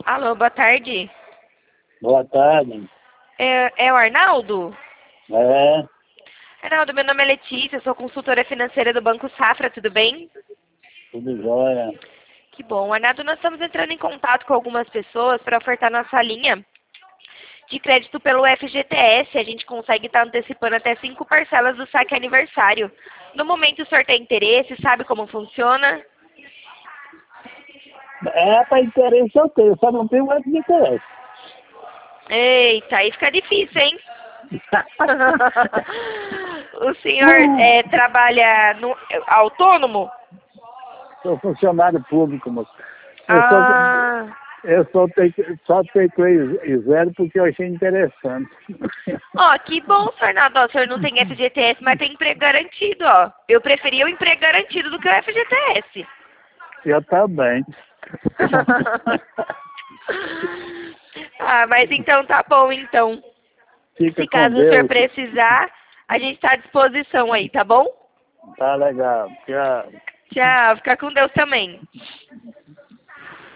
Alô, boa tarde. Boa tarde. É o Arnaldo? É, Arnaldo, meu nome é Letícia, sou consultora financeira do Banco Safra, tudo bem? tudo jóia. Que bom. Arnaldo, nós estamos entrando em contato com algumas pessoas para ofertar nossa linha de crédito pelo FGTS. A gente consegue estar antecipando até 5 parcelas do saque aniversário. No momento o senhor tem interesse, sabe como funciona? É, para interesse eu tenho, só não tenho mais de interesse. Eita, aí fica difícil, hein? O senhor trabalha autônomo? Sou funcionário público, moço. Eu só, Ah, só tenho zero porque eu achei interessante. ó, que bom, Fernando. Ó, o senhor não tem FGTS, mas tem emprego garantido, ó. Eu preferia o emprego garantido do que o FGTS. Eu também. Ah, mas então tá bom, então. Fica Se com caso o senhor Deus. precisar, a gente está à disposição aí, tá bom? Tá legal. Tchau. Tchau, fica com Deus também.